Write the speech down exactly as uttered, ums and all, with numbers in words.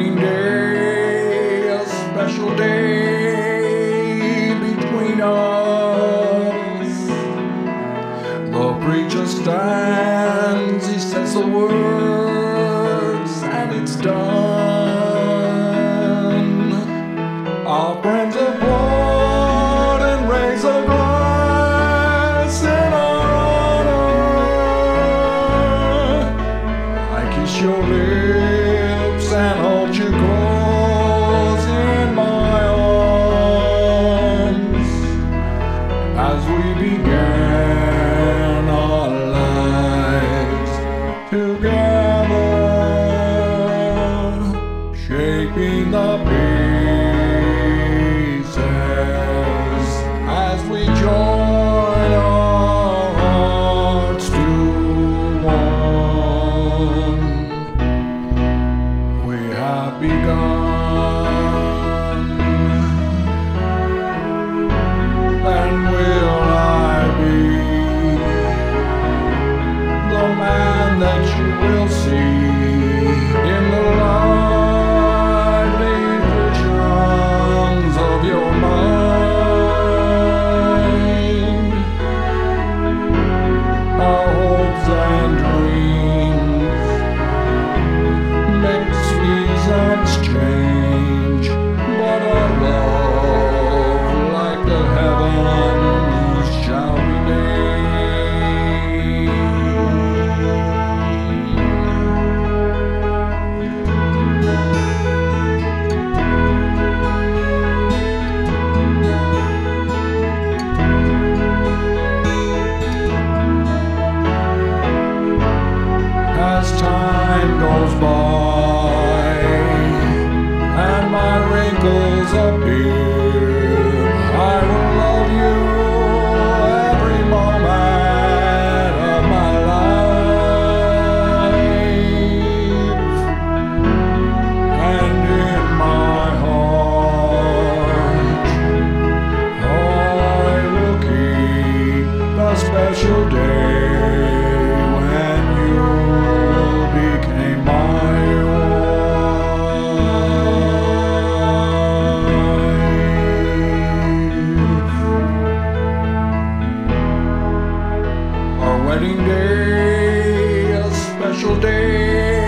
wedding day, a special day between us. The preacher stands, he says the words, and it's done. Our friends applaud and raise a glass in our honor. I kiss your lips and hold you close in my arms as we began our lives together, shaping the pieces as we join our hearts to one. We have begun, and will I be the man that you will see in the lively visions of your mind. Our hopes and dreams make seasons change, but our love, like the heavens, shall remain. As time goes by and my wrinkles appear, I will love you every moment of my life, and in my heart I will keep a special day when you became my wife. Our wedding day, a special day